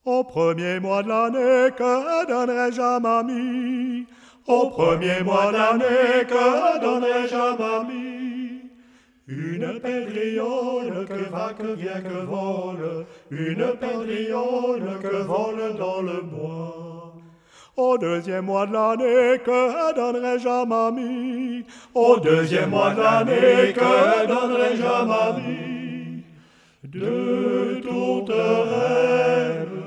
Au premier mois de l'année, que donnerai-je à mamie? Au premier mois de l'année, que donnerai-je à mamie? Une pèdriole que va, que vient, que vole, une pèdriole que vole dans le bois. Au deuxième mois de l'année, que donnerai-je à mamie? Au deuxième mois de l'année, que donnerai-je à mamie? De tourterelles